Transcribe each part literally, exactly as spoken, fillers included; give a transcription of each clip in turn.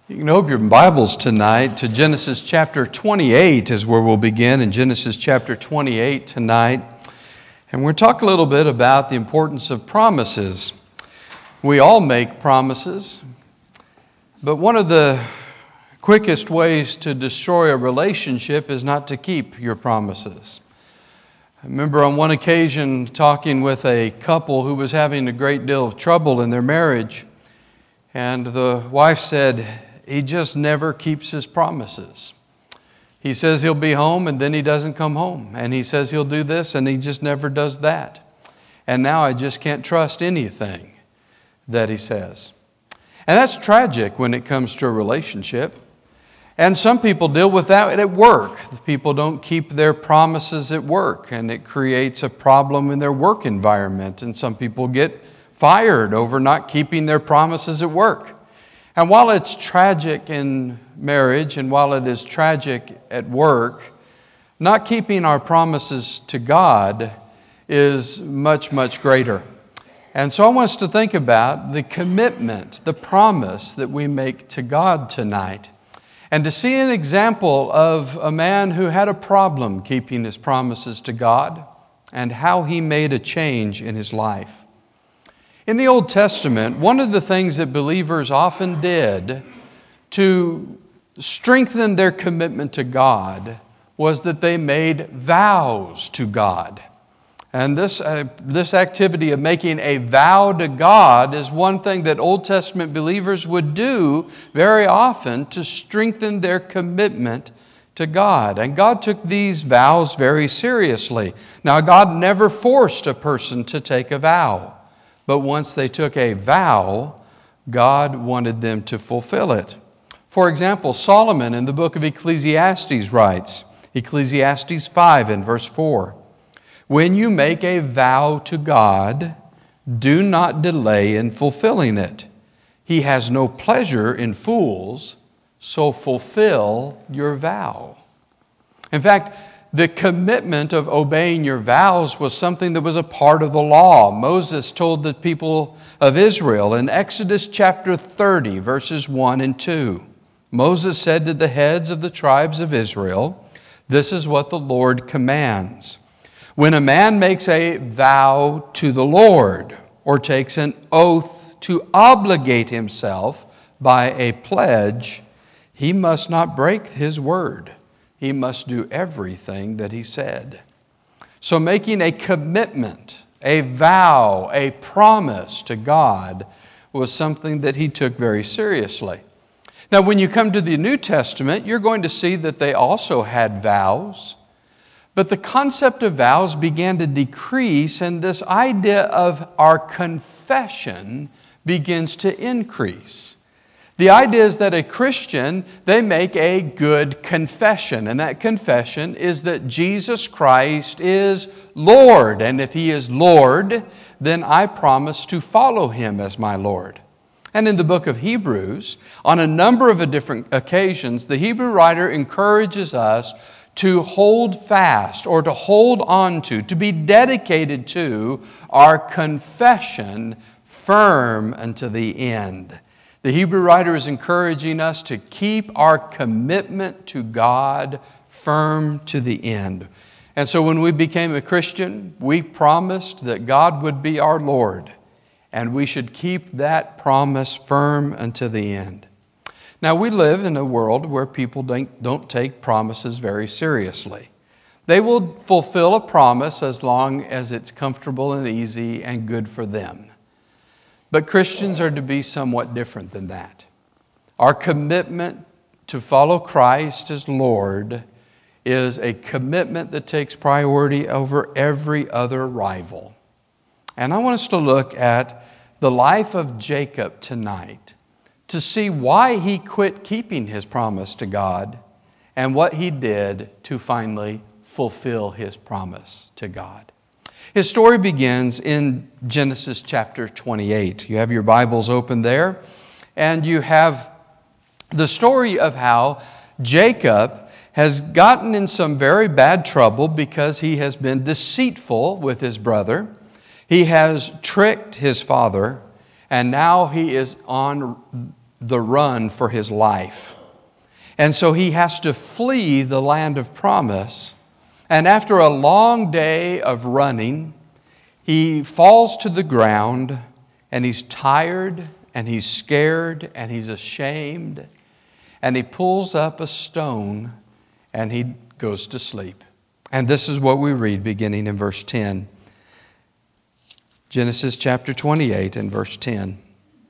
You can open your Bibles tonight to Genesis chapter twenty-eight is where we'll begin, in Genesis chapter twenty-eight tonight. And we're going to talk a little bit about the importance of promises. We all make promises, but one of the quickest ways to destroy a relationship is not to keep your promises. I remember on one occasion talking with a couple who was having a great deal of trouble in their marriage, and the wife said, "He just never keeps his promises. He says he'll be home and then he doesn't come home. And he says he'll do this and he just never does that. And now I just can't trust anything that he says." And that's tragic when it comes to a relationship. And some people deal with that at work. People don't keep their promises at work, and it creates a problem in their work environment. And some people get fired over not keeping their promises at work. And while it's tragic in marriage, and while it is tragic at work, not keeping our promises to God is much, much greater. And so I want us to think about the commitment, the promise that we make to God tonight, and to see an example of a man who had a problem keeping his promises to God and how he made a change in his life. In the Old Testament, one of the things that believers often did to strengthen their commitment to God was that they made vows to God. And this, uh, this activity of making a vow to God is one thing that Old Testament believers would do very often to strengthen their commitment to God. And God took these vows very seriously. Now, God never forced a person to take a vow. But once they took a vow, God wanted them to fulfill it. For example, Solomon in the book of Ecclesiastes writes, Ecclesiastes five and verse four, "When you make a vow to God, do not delay in fulfilling it. He has no pleasure in fools, so fulfill your vow." In fact, the commitment of obeying your vows was something that was a part of the law. Moses told the people of Israel in Exodus chapter thirty, verses one and two. Moses said to the heads of the tribes of Israel, "This is what the Lord commands. When a man makes a vow to the Lord, or takes an oath to obligate himself by a pledge, he must not break his word. He must do everything that he said." So making a commitment, a vow, a promise to God was something that he took very seriously. Now, when you come to the New Testament, you're going to see that they also had vows. But the concept of vows began to decrease, and this idea of our confession begins to increase. The idea is that a Christian, they make a good confession. And that confession is that Jesus Christ is Lord. And if He is Lord, then I promise to follow Him as my Lord. And in the book of Hebrews, on a number of different occasions, the Hebrew writer encourages us to hold fast or to hold on to, to be dedicated to our confession firm unto the end. The Hebrew writer is encouraging us to keep our commitment to God firm to the end. And so when we became a Christian, we promised that God would be our Lord, and we should keep that promise firm unto the end. Now, we live in a world where people don't, don't take promises very seriously. They will fulfill a promise as long as it's comfortable and easy and good for them. But Christians are to be somewhat different than that. Our commitment to follow Christ as Lord is a commitment that takes priority over every other rival. And I want us to look at the life of Jacob tonight to see why he quit keeping his promise to God and what he did to finally fulfill his promise to God. His story begins in Genesis chapter twenty-eight. You have your Bibles open there, and you have the story of how Jacob has gotten in some very bad trouble because he has been deceitful with his brother. He has tricked his father, and now he is on the run for his life. And so he has to flee the land of promise. And after a long day of running, he falls to the ground, and he's tired, and he's scared, and he's ashamed. And he pulls up a stone, and he goes to sleep. And this is what we read beginning in verse ten. Genesis chapter twenty-eight and verse ten.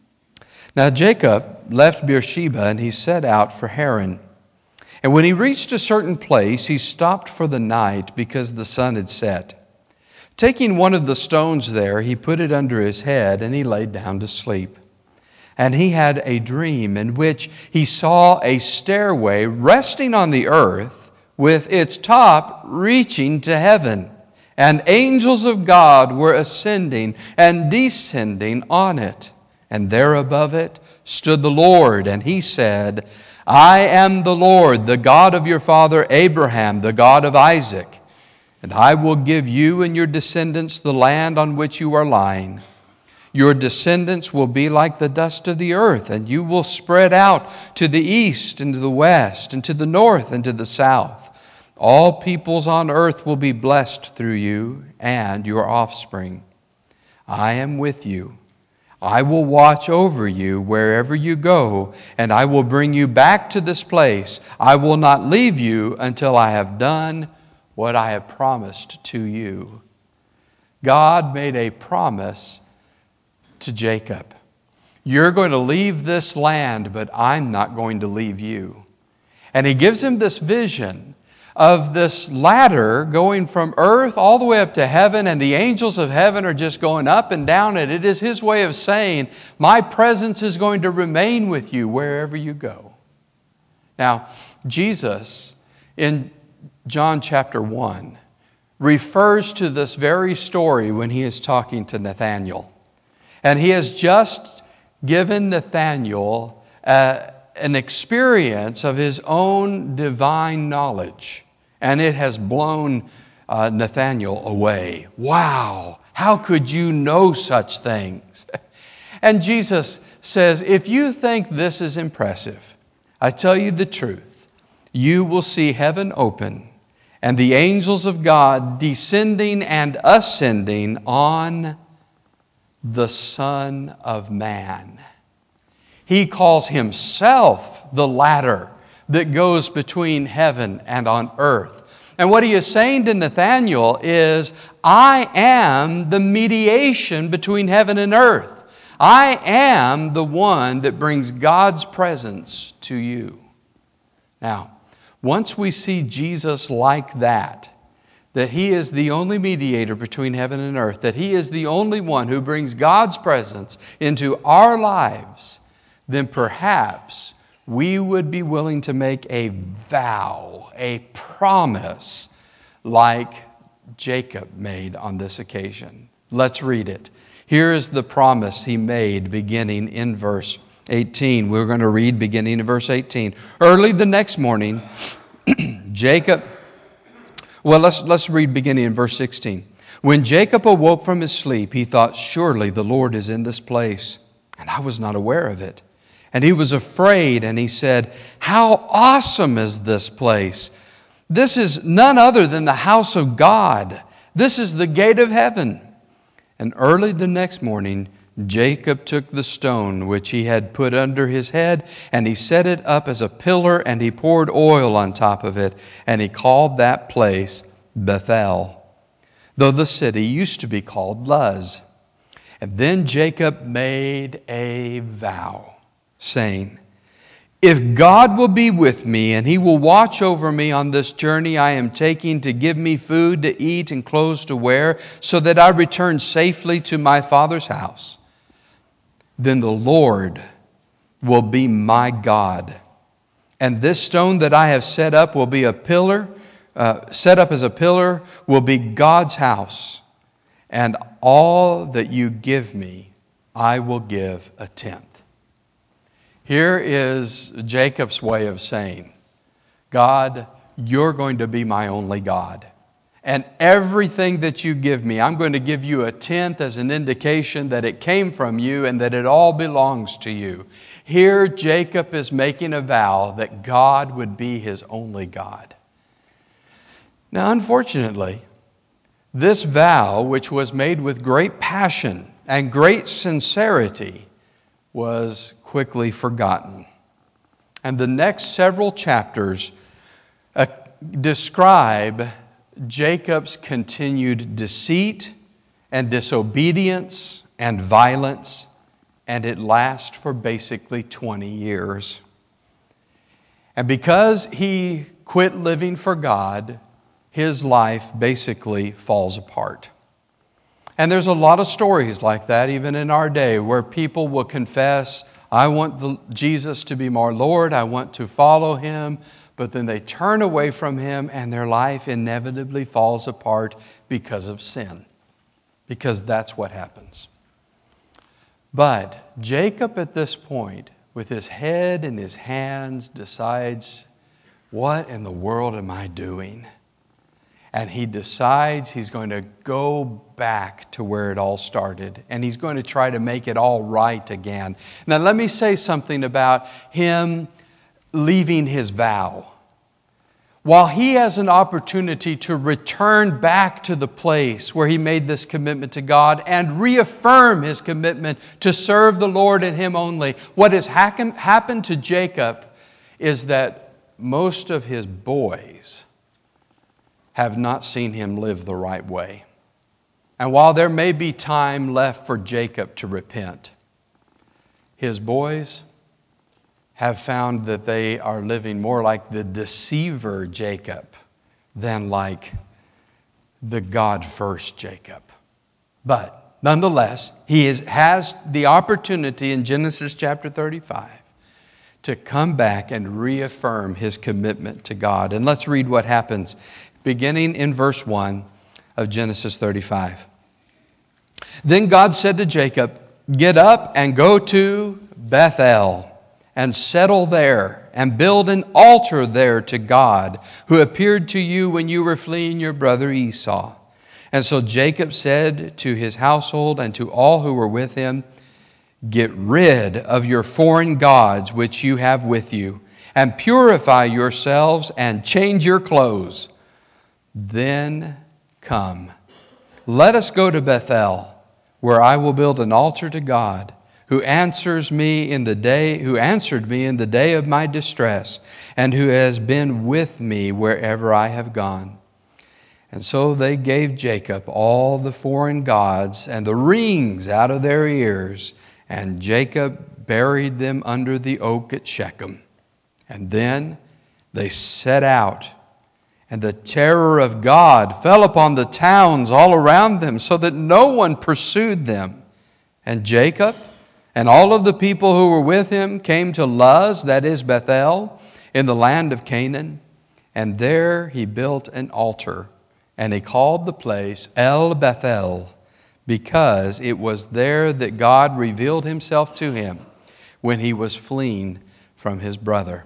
Now Jacob left Beersheba, and he set out for Haran. And when he reached a certain place, he stopped for the night because the sun had set. Taking one of the stones there, he put it under his head, and he laid down to sleep. And he had a dream in which he saw a stairway resting on the earth with its top reaching to heaven. And angels of God were ascending and descending on it. And there above it stood the Lord, and he said, I am the Lord, the God of your father Abraham, the God of Isaac. And I will give you and your descendants the land on which you are lying. Your descendants will be like the dust of the earth, and you will spread out to the east and to the west and to the north and to the south. All peoples on earth will be blessed through you and your offspring. I am with you. I will watch over you wherever you go, and I will bring you back to this place. I will not leave you until I have done what I have promised to you. God made a promise to Jacob. You're going to leave this land, but I'm not going to leave you. And he gives him this vision of this ladder going from earth all the way up to heaven, and the angels of heaven are just going up and down it. It is his way of saying, my presence is going to remain with you wherever you go. Now, Jesus, in John chapter one, refers to this very story when he is talking to Nathanael. And he has just given Nathanael uh, an experience of his own divine knowledge. And it has blown uh, Nathanael away. Wow, how could you know such things? And Jesus says, if you think this is impressive, I tell you the truth, you will see heaven open and the angels of God descending and ascending on the Son of Man. He calls himself the ladder that goes between heaven and on earth. And what he is saying to Nathanael is, I am the mediation between heaven and earth. I am the one that brings God's presence to you. Now, once we see Jesus like that, that He is the only mediator between heaven and earth, that He is the only one who brings God's presence into our lives, then perhaps we would be willing to make a vow, a promise, like Jacob made on this occasion. Let's read it. Here is the promise he made beginning in verse eighteen. We're going to read beginning in verse eighteen. Early the next morning, Jacob... Well, let's, let's read beginning in verse sixteen. When Jacob awoke from his sleep, he thought, surely the Lord is in this place, and I was not aware of it. And he was afraid, and he said, how awesome is this place! This is none other than the house of God. This is the gate of heaven. And early the next morning, Jacob took the stone which he had put under his head, and he set it up as a pillar, and he poured oil on top of it, and he called that place Bethel, though the city used to be called Luz. And then Jacob made a vow, saying, if God will be with me, and He will watch over me on this journey I am taking, to give me food to eat and clothes to wear, so that I return safely to my father's house, then the Lord will be my God. And this stone that I have set up will be a pillar, uh, set up as a pillar, will be God's house. And all that you give me, I will give a tenth. Here is Jacob's way of saying, God, you're going to be my only God. and everything that you give me, I'm going to give you a tenth as an indication that it came from you and that it all belongs to you. Here, Jacob is making a vow that God would be his only God. Now, unfortunately, this vow, which was made with great passion and great sincerity, was quickly forgotten. And the next several chapters uh, describe Jacob's continued deceit and disobedience and violence, and it lasts for basically twenty years. And because he quit living for God, his life basically falls apart. And there's a lot of stories like that even in our day where people will confess, I want the, Jesus to be my Lord, I want to follow Him, but then they turn away from Him and their life inevitably falls apart because of sin. Because that's what happens. But Jacob at this point, with his head in his hands, decides, what in the world am I doing? And he decides he's going to go back to where it all started. And he's going to try to make it all right again. Now let me say something about him leaving his vow. While he has an opportunity to return back to the place where he made this commitment to God and reaffirm his commitment to serve the Lord and Him only, what has happened to Jacob is that most of his boys have not seen him live the right way. And while there may be time left for Jacob to repent, his boys have found that they are living more like the deceiver Jacob than like the God-first Jacob. But nonetheless, he is, has the opportunity in Genesis chapter thirty-five to come back and reaffirm his commitment to God. And let's read what happens beginning in verse one of Genesis thirty-five. Then God said to Jacob, get up and go to Bethel and settle there and build an altar there to God who appeared to you when you were fleeing your brother Esau. And so Jacob said to his household and to all who were with him, get rid of your foreign gods which you have with you, and purify yourselves and change your clothes. Then come, let us go to Bethel, where I will build an altar to God, who answers me in the day, who answered me in the day of my distress, and who has been with me wherever I have gone. And so they gave Jacob all the foreign gods and the rings out of their ears, and Jacob buried them under the oak at Shechem. And then they set out, and the terror of God fell upon the towns all around them, so that no one pursued them. And Jacob and all of the people who were with him came to Luz, that is Bethel, in the land of Canaan. And there he built an altar, and he called the place El Bethel, because it was there that God revealed Himself to him when he was fleeing from his brother.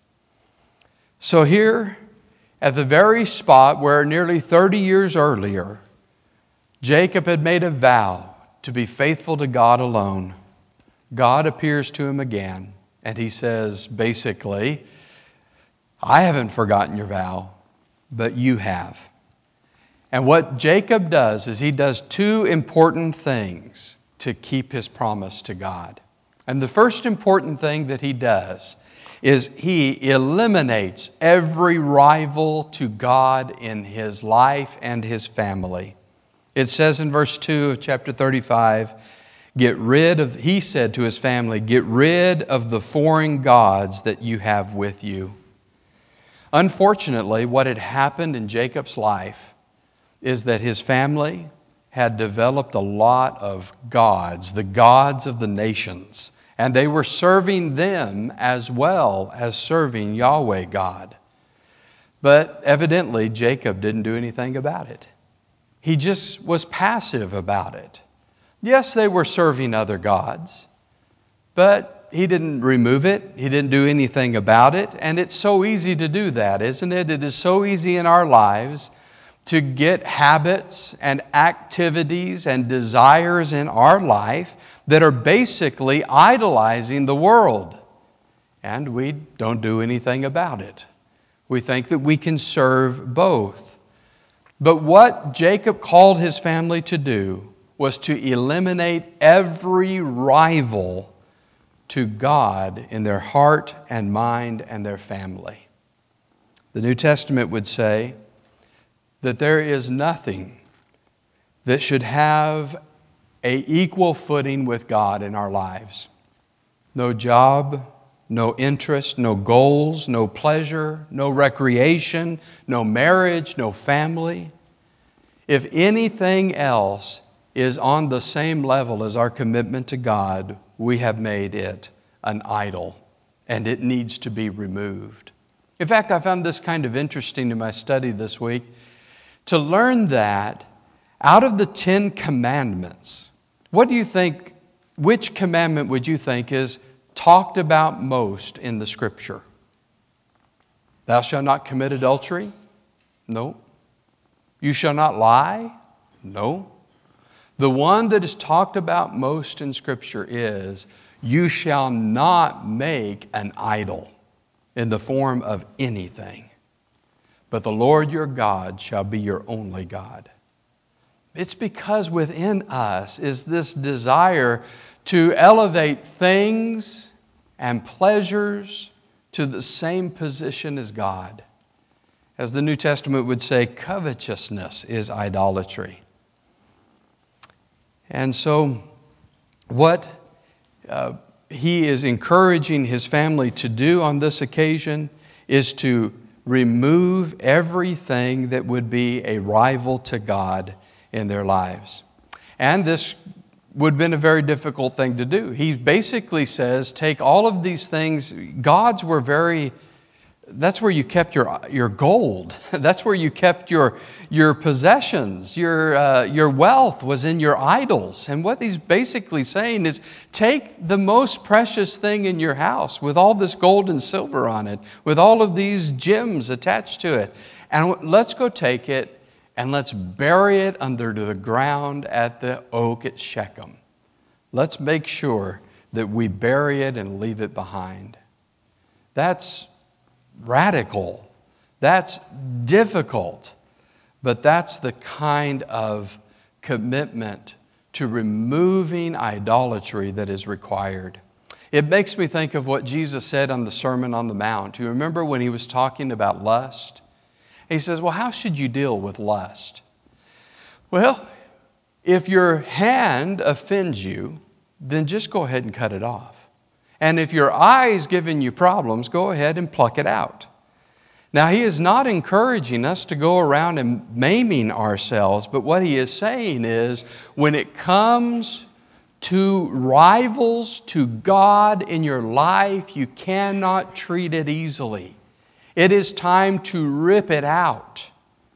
So here, at the very spot where nearly thirty years earlier, Jacob had made a vow to be faithful to God alone, God appears to him again, and He says, basically, I haven't forgotten your vow, but you have. And what Jacob does is he does two important things to keep his promise to God. And the first important thing that he does is he eliminates every rival to God in his life and his family. It says in verse two of chapter thirty-five, get rid of, he said to his family, get rid of the foreign gods that you have with you. Unfortunately, what had happened in Jacob's life is that his family had developed a lot of gods, the gods of the nations, and they were serving them as well as serving Yahweh God. But evidently, Jacob didn't do anything about it. He just was passive about it. Yes, they were serving other gods, but he didn't remove it. He didn't do anything about it. And it's so easy to do that, isn't it? It is so easy in our lives to get habits and activities and desires in our life that are basically idolizing the world. And we don't do anything about it. We think that we can serve both. But what Jacob called his family to do was to eliminate every rival to God in their heart and mind and their family. The New Testament would say that there is nothing that should have an equal footing with God in our lives. No job, no interest, no goals, no pleasure, no recreation, no marriage, no family. If anything else is on the same level as our commitment to God, we have made it an idol, and it needs to be removed. In fact, I found this kind of interesting in my study this week, to learn that out of the Ten Commandments, what do you think, which commandment would you think is talked about most in the Scripture? Thou shalt not commit adultery? No. You shall not lie? No. The one that is talked about most in Scripture is, you shall not make an idol in the form of anything, but the Lord your God shall be your only God. It's because within us is this desire to elevate things and pleasures to the same position as God. As the New Testament would say, covetousness is idolatry. And so what uh, he is encouraging his family to do on this occasion is to remove everything that would be a rival to God in their lives. And this would have been a very difficult thing to do. He basically says, take all of these things. Gods were very, that's where you kept your, your gold. That's where you kept your, your possessions. Your, uh, your wealth was in your idols. And what he's basically saying is, take the most precious thing in your house with all this gold and silver on it, with all of these gems attached to it, and let's go take it and let's bury it under the ground at the oak at Shechem. Let's make sure that we bury it and leave it behind. That's radical. That's difficult. But that's the kind of commitment to removing idolatry that is required. It makes me think of what Jesus said on the Sermon on the Mount. You remember when he was talking about lust? He says, well, how should you deal with lust? Well, if your hand offends you, then just go ahead and cut it off. And if your eye is giving you problems, go ahead and pluck it out. Now, he is not encouraging us to go around and maiming ourselves, but what he is saying is, when it comes to rivals to God in your life, you cannot treat it easily. It is time to rip it out.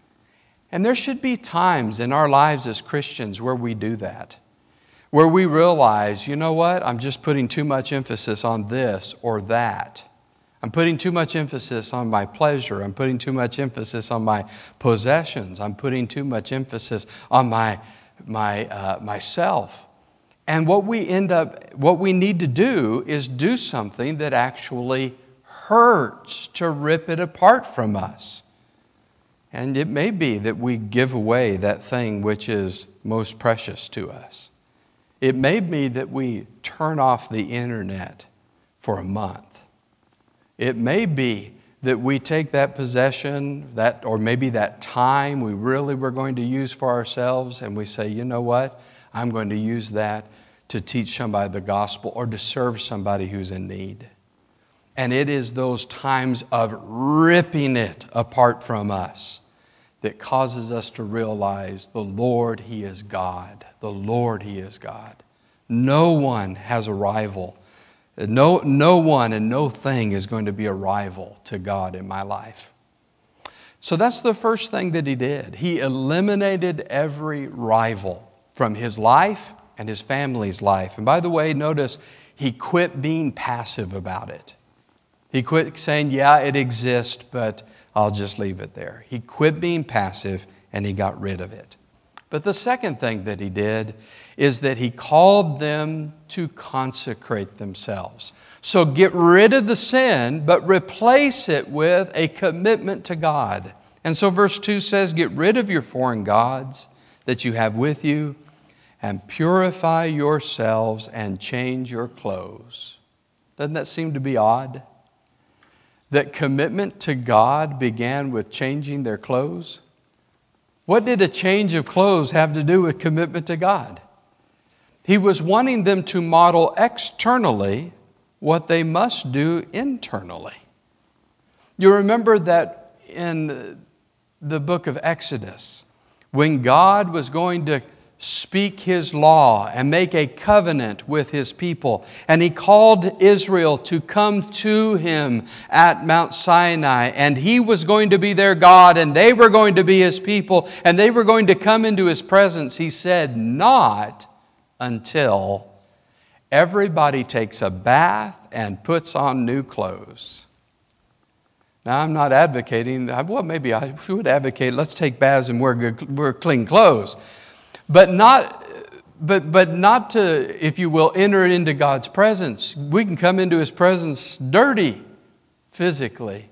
And there should be times in our lives as Christians where we do that, where we realize, you know what, I'm just putting too much emphasis on this or that. I'm putting too much emphasis on my pleasure. I'm putting too much emphasis on my possessions. I'm putting too much emphasis on my, my, uh, myself. And what we end up, what we need to do is do something that actually hurts, to rip it apart from us. And it may be that we give away that thing which is most precious to us. It may be that we turn off the internet for a month. It may be that we take that possession, that, or maybe that time we really were going to use for ourselves, and we say, you know what, I'm going to use that to teach somebody the gospel or to serve somebody who's in need. And it is those times of ripping it apart from us that causes us to realize the Lord, He is God. The Lord, He is God. No one has a rival. No, no one and no thing is going to be a rival to God in my life. So that's the first thing that he did. He eliminated every rival from his life and his family's life. And by the way, notice he quit being passive about it. He quit saying, yeah, it exists, but I'll just leave it there. He quit being passive and he got rid of it. But the second thing that he did is that he called them to consecrate themselves. So get rid of the sin, but replace it with a commitment to God. And so verse two says, get rid of your foreign gods that you have with you, and purify yourselves and change your clothes. Doesn't that seem to be odd? That commitment to God began with changing their clothes? What did a change of clothes have to do with commitment to God? He was wanting them to model externally what they must do internally. You remember that in the book of Exodus, when God was going to speak His law and make a covenant with His people, and He called Israel to come to Him at Mount Sinai, and He was going to be their God, and they were going to be His people, and they were going to come into His presence, He said, not until everybody takes a bath and puts on new clothes. Now, I'm not advocating, well, maybe I should advocate, let's take baths and wear, good, wear clean clothes. But not, but, but not to, if you will, enter into God's presence. We can come into His presence dirty physically.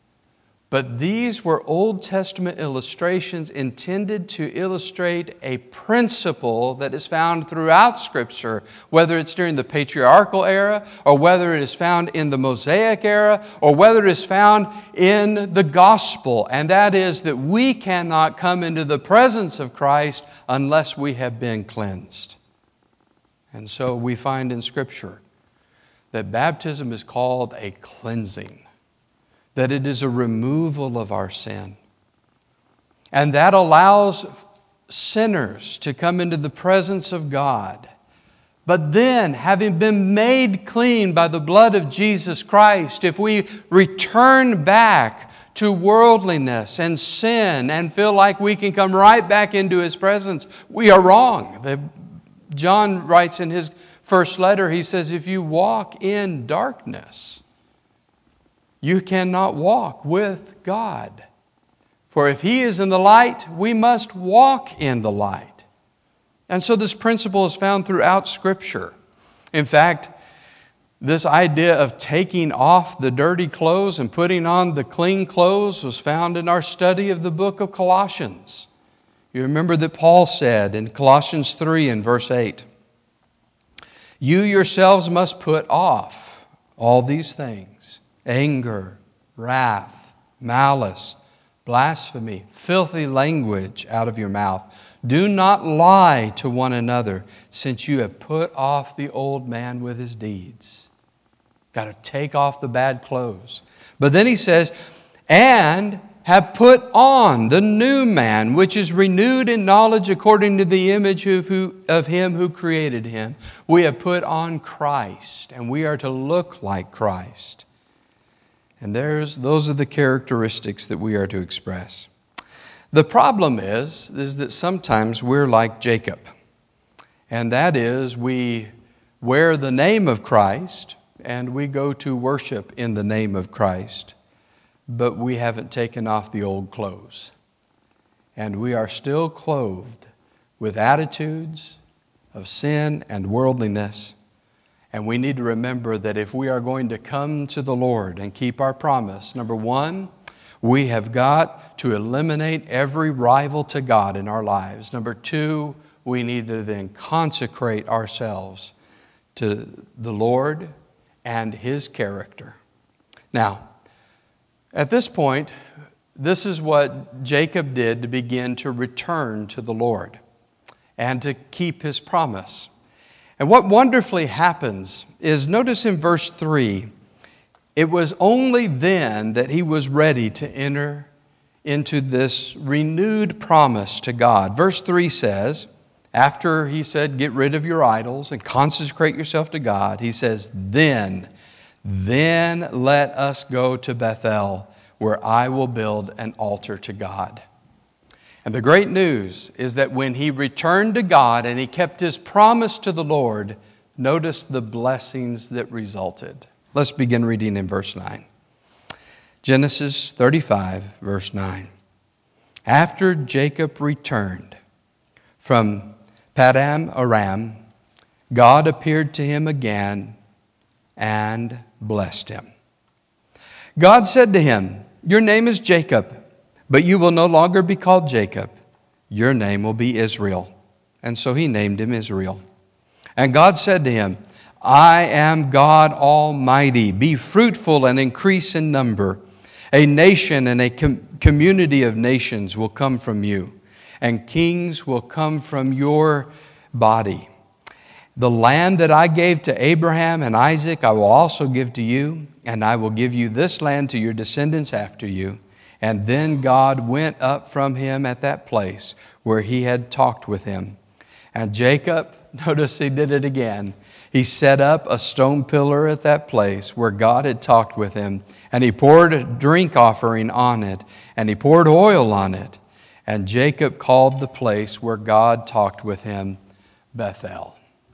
But these were Old Testament illustrations intended to illustrate a principle that is found throughout Scripture, whether it's during the patriarchal era, or whether it is found in the Mosaic era, or whether it is found in the gospel. And that is that we cannot come into the presence of Christ unless we have been cleansed. And so we find in Scripture that baptism is called a cleansing, that it is a removal of our sin. And that allows sinners to come into the presence of God. But then, having been made clean by the blood of Jesus Christ, if we return back to worldliness and sin and feel like we can come right back into His presence, we are wrong. The, John writes in his first letter, he says, if you walk in darkness, you cannot walk with God. For if He is in the light, we must walk in the light. And so this principle is found throughout Scripture. In fact, this idea of taking off the dirty clothes and putting on the clean clothes was found in our study of the book of Colossians. You remember that Paul said in Colossians three and verse eight, you yourselves must put off all these things: anger, wrath, malice, blasphemy, filthy language out of your mouth. Do not lie to one another, since you have put off the old man with his deeds. Got to take off the bad clothes. But then he says, and have put on the new man, which is renewed in knowledge according to the image of, who, of Him who created him. We have put on Christ, and we are to look like Christ. And there's, those are the characteristics that we are to express. The problem is, is that sometimes we're like Jacob. And that is, we wear the name of Christ and we go to worship in the name of Christ, but we haven't taken off the old clothes. And we are still clothed with attitudes of sin and worldliness. And we need to remember that if we are going to come to the Lord and keep our promise, number one, we have got to eliminate every rival to God in our lives. Number two, we need to then consecrate ourselves to the Lord and His character. Now, at this point, this is what Jacob did to begin to return to the Lord and to keep his promise. And what wonderfully happens is, notice in verse three, it was only then that he was ready to enter into this renewed promise to God. Verse three says, after he said, get rid of your idols and consecrate yourself to God, he says, then, then let us go to Bethel, where I will build an altar to God. And the great news is that when he returned to God and he kept his promise to the Lord, notice the blessings that resulted. Let's begin reading in verse nine. Genesis thirty-five, verse nine. After Jacob returned from Paddan Aram, God appeared to him again and blessed him. God said to him, "Your name is Jacob, but you will no longer be called Jacob. Your name will be Israel." And so he named him Israel. And God said to him, "I am God Almighty. Be fruitful and increase in number. A nation and a com- community of nations will come from you, and kings will come from your body. The land that I gave to Abraham and Isaac I will also give to you, and I will give you this land to your descendants after you." And then God went up from him at that place where he had talked with him. And Jacob, notice he did it again. He set up a stone pillar at that place where God had talked with him, and he poured a drink offering on it, and he poured oil on it. And Jacob called the place where God talked with him Bethel.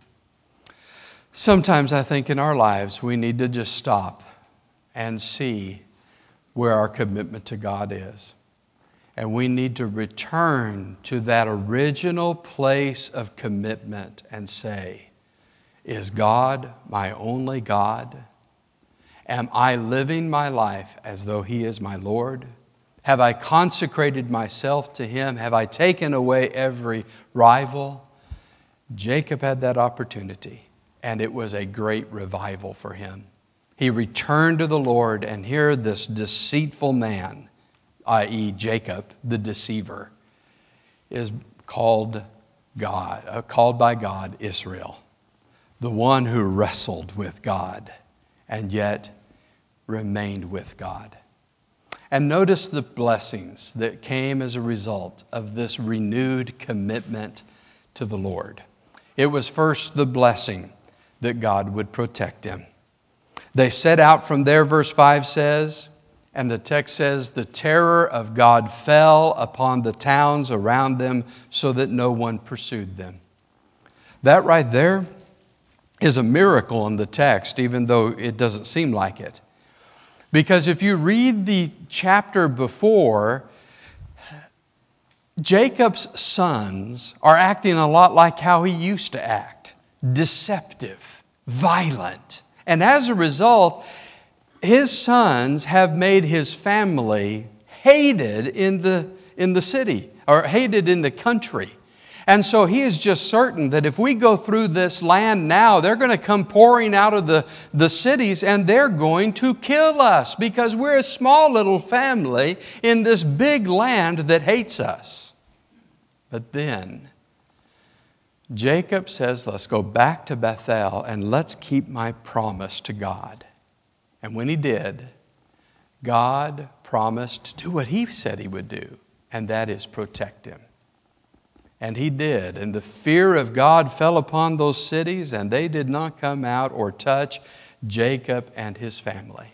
Sometimes I think in our lives we need to just stop and see where our commitment to God is. And we need to return to that original place of commitment and say, is God my only God? Am I living my life as though He is my Lord? Have I consecrated myself to Him? Have I taken away every rival? Jacob had that opportunity, and it was a great revival for him. He returned to the Lord, and here this deceitful man, that is. Jacob, the deceiver, is called God, uh, called by God Israel, the one who wrestled with God and yet remained with God. And notice the blessings that came as a result of this renewed commitment to the Lord. It was first the blessing that God would protect him. They set out from there, verse five says, and the text says, the terror of God fell upon the towns around them so that no one pursued them. That right there is a miracle in the text, even though it doesn't seem like it. Because if you read the chapter before, Jacob's sons are acting a lot like how he used to act. Deceptive, violent. And as a result, his sons have made his family hated in the, in the city, or hated in the country. And so he is just certain that if we go through this land now, they're going to come pouring out of the, the cities and they're going to kill us because we're a small little family in this big land that hates us. But then Jacob says, let's go back to Bethel and let's keep my promise to God. And when he did, God promised to do what he said he would do, and that is protect him. And he did. And the fear of God fell upon those cities, and they did not come out or touch Jacob and his family.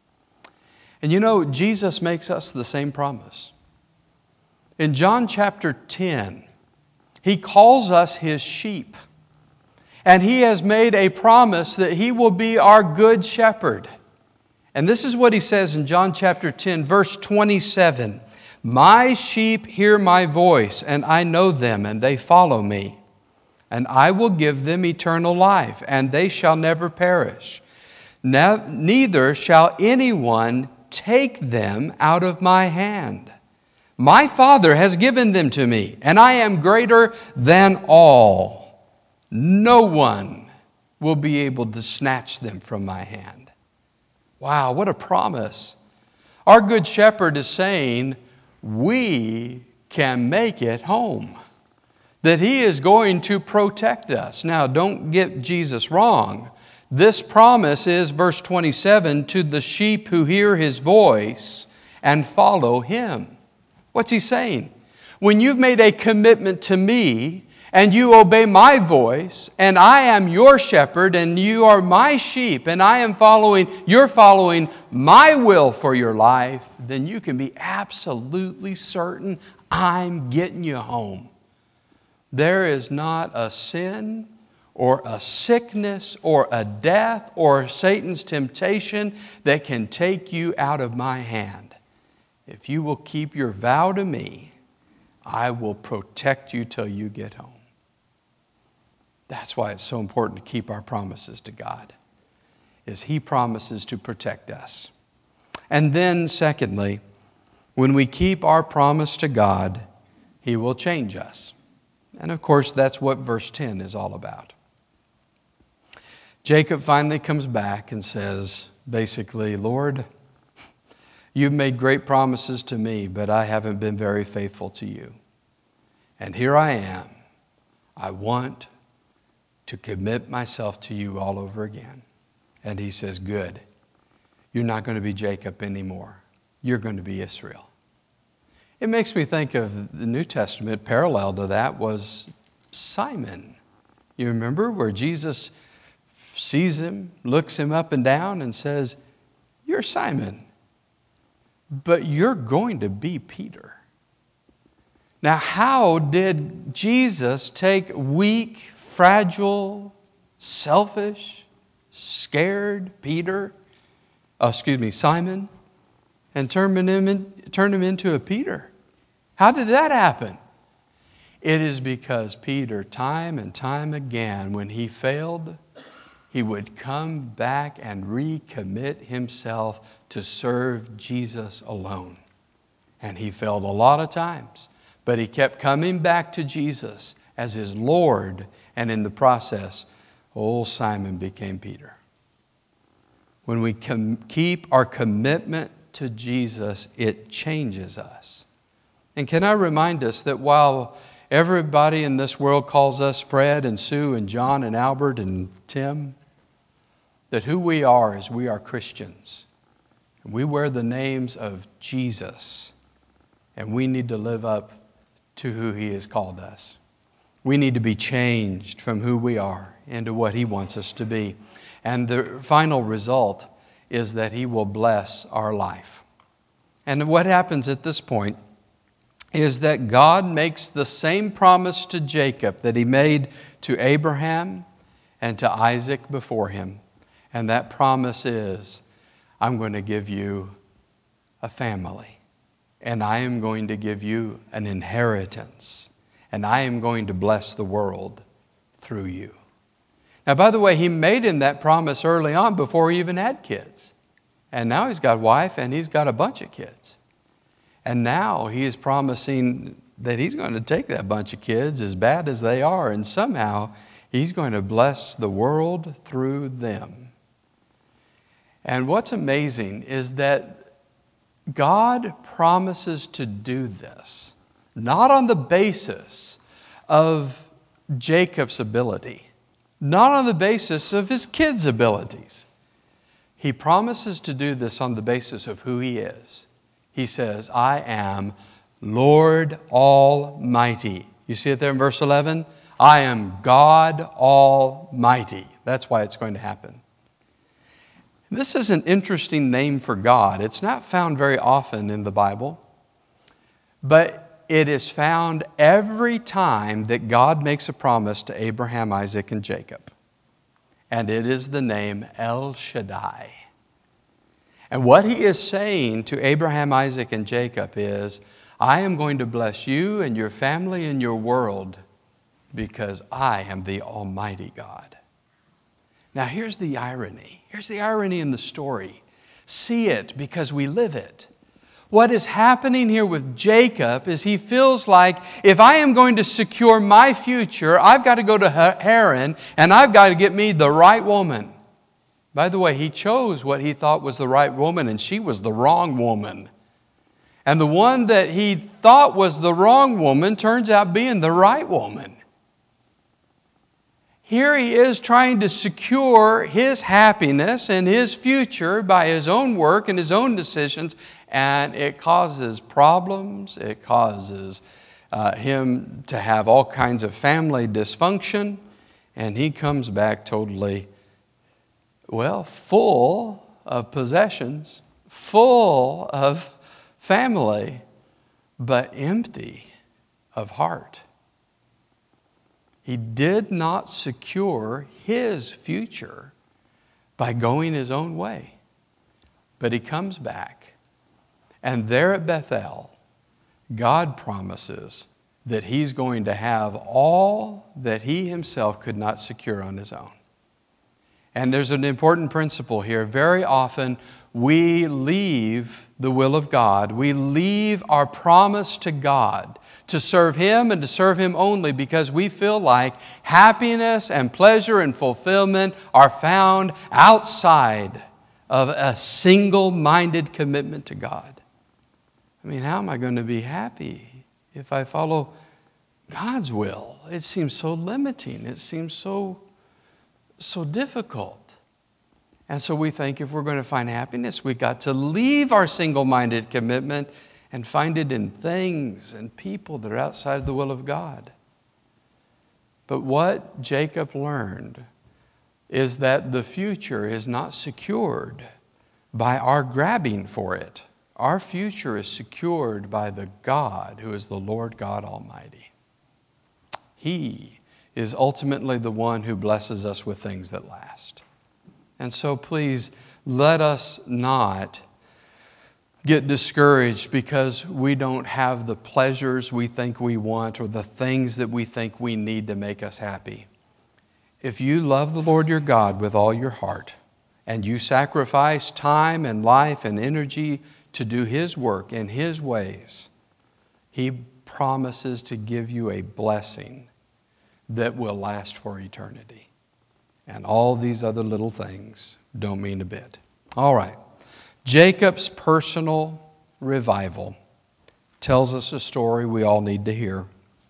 And you know, Jesus makes us the same promise. In John chapter ten, he calls us his sheep. And he has made a promise that he will be our good shepherd. And this is what he says in John chapter ten, verse twenty-seven. My sheep hear my voice, and I know them, and they follow me. And I will give them eternal life, and they shall never perish. Neither shall anyone take them out of my hand. My Father has given them to me, and I am greater than all. No one will be able to snatch them from my hand. Wow, what a promise. Our good shepherd is saying, we can make it home. That he is going to protect us. Now, don't get Jesus wrong. This promise is, verse twenty-seven, to the sheep who hear his voice and follow him. What's he saying? When you've made a commitment to me and you obey my voice, and I am your shepherd and you are my sheep, and I am following, you're following my will for your life, then you can be absolutely certain I'm getting you home. There is not a sin or a sickness or a death or Satan's temptation that can take you out of my hand. If you will keep your vow to me I will protect you till you get home. That's why it's so important to keep our promises to God, is He promises to protect us. And then secondly, when we keep our promise to God, He will change us. And of course, that's what verse ten is all about. Jacob finally comes back and says, basically, Lord, you've made great promises to me, but I haven't been very faithful to you. And here I am. I want to commit myself to you all over again. And he says, good. You're not going to be Jacob anymore. You're going to be Israel. It makes me think of the New Testament parallel to that was Simon. You remember where Jesus sees him, looks him up and down and says, you're Simon, but you're going to be Peter. Now, how did Jesus take weak, fragile, selfish, scared Peter, uh, excuse me, Simon, and turn him, in, turn him into a Peter? How did that happen? It is because Peter, time and time again, when he failed, he would come back and recommit himself to serve Jesus alone. And he failed a lot of times, but he kept coming back to Jesus as his Lord, and in the process, old Simon became Peter. When we com- keep our commitment to Jesus, it changes us. And can I remind us that while everybody in this world calls us Fred and Sue and John and Albert and Tim, that who we are is we are Christians. We wear the names of Jesus, and we need to live up to who He has called us. We need to be changed from who we are into what He wants us to be. And the final result is that He will bless our life. And what happens at this point is that God makes the same promise to Jacob that He made to Abraham and to Isaac before him. And that promise is, I'm going to give you a family, and I am going to give you an inheritance, and I am going to bless the world through you. Now, by the way, He made him that promise early on before he even had kids. And now he's got a wife and he's got a bunch of kids. And now He is promising that He's going to take that bunch of kids, as bad as they are, and somehow He's going to bless the world through them. And what's amazing is that God promises to do this, not on the basis of Jacob's ability, not on the basis of his kids' abilities. He promises to do this on the basis of who He is. He says, I am Lord Almighty. You see it there in verse eleven? I am God Almighty. That's why it's going to happen. This is an interesting name for God. It's not found very often in the Bible, but it is found every time that God makes a promise to Abraham, Isaac, and Jacob. And it is the name El Shaddai. And what He is saying to Abraham, Isaac, and Jacob is, I am going to bless you and your family and your world because I am the Almighty God. Now here's the irony. Here's the irony in the story. See it because we live it. What is happening here with Jacob is he feels like, if I am going to secure my future, I've got to go to Haran and I've got to get me the right woman. By the way, he chose what he thought was the right woman, and she was the wrong woman. And the one that he thought was the wrong woman turns out being the right woman. Here he is trying to secure his happiness and his future by his own work and his own decisions, and it causes problems. It causes uh, him to have all kinds of family dysfunction, and he comes back totally, well, full of possessions, full of family, but empty of heart. He did not secure his future by going his own way. But he comes back, and there at Bethel, God promises that he's going to have all that he himself could not secure on his own. And there's an important principle here. Very often we leave the will of God. We leave our promise to God to serve Him and to serve Him only because we feel like happiness and pleasure and fulfillment are found outside of a single-minded commitment to God. I mean, how am I going to be happy if I follow God's will? It seems so limiting. It seems so, so difficult. And so we think if we're going to find happiness, we've got to leave our single-minded commitment and find it in things and people that are outside the will of God. But what Jacob learned is that the future is not secured by our grabbing for it. Our future is secured by the God who is the Lord God Almighty. He is ultimately the one who blesses us with things that last. And so please, let us not get discouraged because we don't have the pleasures we think we want or the things that we think we need to make us happy. If you love the Lord your God with all your heart, and you sacrifice time and life and energy to do His work in His ways, He promises to give you a blessing that will last for eternity. And all these other little things don't mean a bit. All right. Jacob's personal revival tells us a story we all need to hear.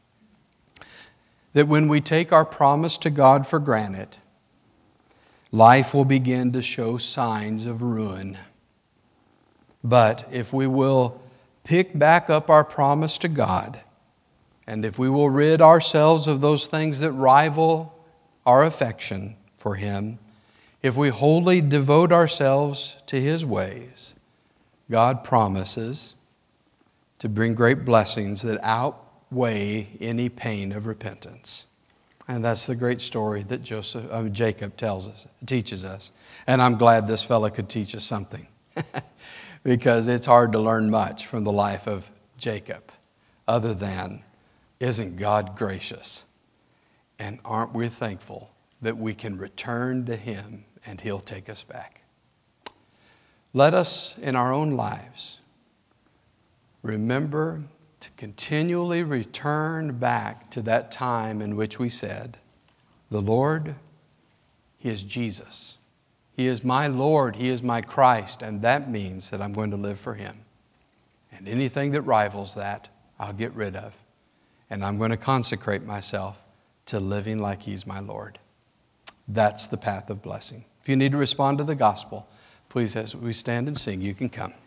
That when we take our promise to God for granted, life will begin to show signs of ruin. But if we will pick back up our promise to God, and if we will rid ourselves of those things that rival our affection for Him, if we wholly devote ourselves to His ways, God promises to bring great blessings that outweigh any pain of repentance. And that's the great story that Joseph, uh, Jacob tells us, teaches us. And I'm glad this fella could teach us something because it's hard to learn much from the life of Jacob other than, isn't God gracious? And aren't we thankful that we can return to Him and He'll take us back? Let us, in our own lives, remember to continually return back to that time in which we said, the Lord, He is Jesus. He is my Lord. He is my Christ. And that means that I'm going to live for Him. And anything that rivals that, I'll get rid of. And I'm going to consecrate myself to living like He's my Lord. That's the path of blessing. If you need to respond to the gospel, please, as we stand and sing, you can come.